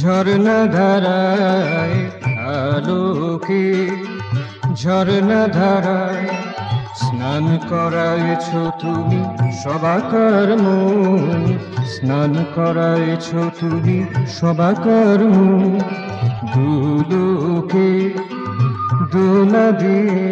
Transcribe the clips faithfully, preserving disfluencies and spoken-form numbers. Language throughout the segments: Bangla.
ঝরনা ধারায় আলোকে ঝরনা ধারায় স্নান করাইছ তুমি সবাকার মন, স্নান করাইছ তুমি সবাকার মন। দুলোকে দোলা দিয়ে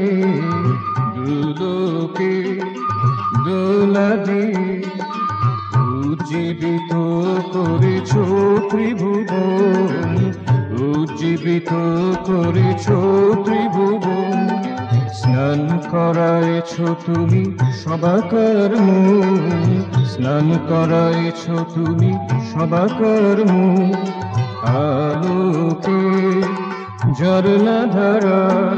দুলোকে দোলা দিয়ে উজ্জীবিত করেছ ত্রিভুবন, উজ্জীবিত করেছ ত্রিভুবন। স্নান করাইছ তুমি সবাকার মন, স্নান করাইছ তুমি সবাকার মন। আলোকে ঝরনা ধারা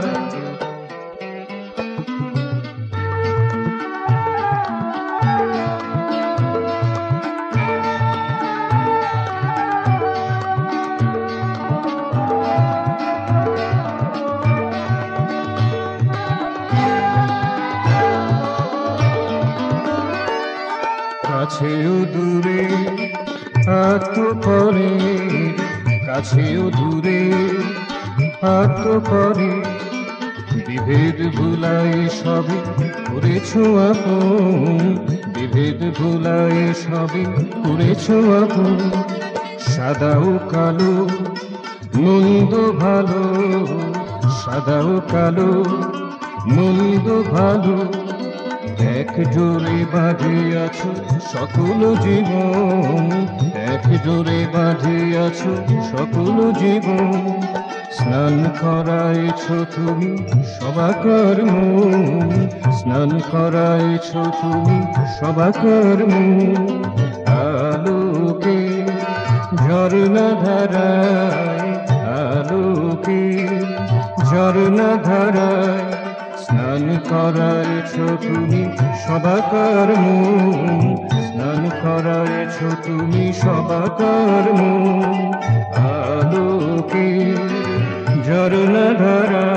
কাছেও দূরে আত্মপরে, কাছেও দূরে আত্মপরে বিভেদ ভুলাই সবে করেছ আপন, বিভেদ ভুলাই সবে করেছ আপন। সাদা ও কালো মন্দ ভালো, সাদা ও কালো মন্দ ভালো এক জোরে বাঁধিয়াছ সকল জীবন, এক জোরে বাঁধিয়াছ সকল জীবন। স্নান করাইছ তুমি সবাকার মন, স্নান করাইছ তুমি সবাকার মন। আলোকে ঝরনা ধারায় আলোকে ঝরনা ধারায় স্নান করাইছ তুমি সবাকার মন, স্নান করাইছ তুমি সবাকার মন। আলোকে ঝরনা ধারা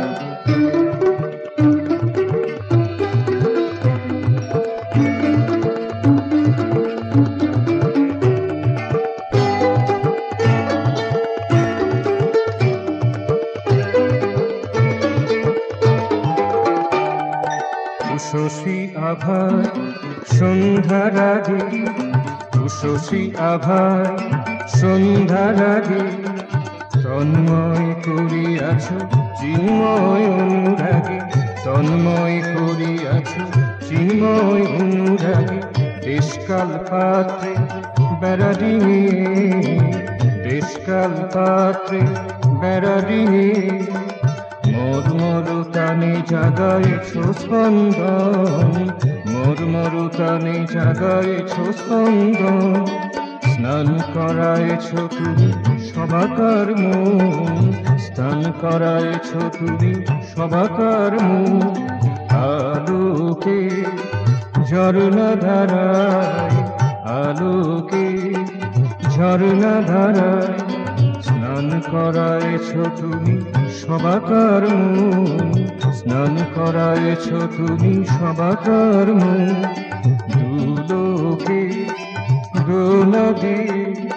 উষসী আভায় সন্ধ্যার আগে, উষসী আভায় সন্ধ্যার আগে তন্ময় করিয়াছ চিন্ময় অনুরাগে, তন্ময় করিয়াছ চিন্ময় অনুরাগে। দেশকাল পাত্রে বেড়া ডিঙে, দেশকাল পাত্রে বেড়া ডিঙে মোর মোর টানে জাগাইছ স্পন্দন, মোর মোর টানে জাগাইছ স্পন্দন। স্নান করাইছ তুমি সবাকার মন, স্নান করাইছ তুমি সবাকার মন। আলোকে ঝরনা ধারায় আলোকে ঝরনা ধারায় স্নান করাইছ তুমি সবাকার মন, স্নান করাইছ তুমি সবাকার মন। দুলোকে দোলা দিয়ে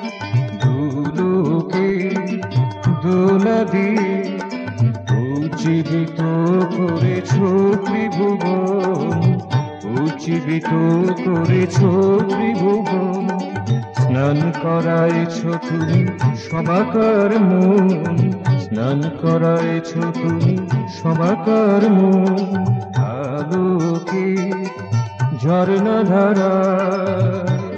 দুলোকে দোলা দিয়ে উজ্জীবিত করেছ ত্রিভুবন, উজ্জীবিত করেছ ত্রিভুবন। স্নান করাইছ তুমি সবাকার মন, স্নান করাইছ তুমি সবাকার মন। আলোকে ঝরনা ধারা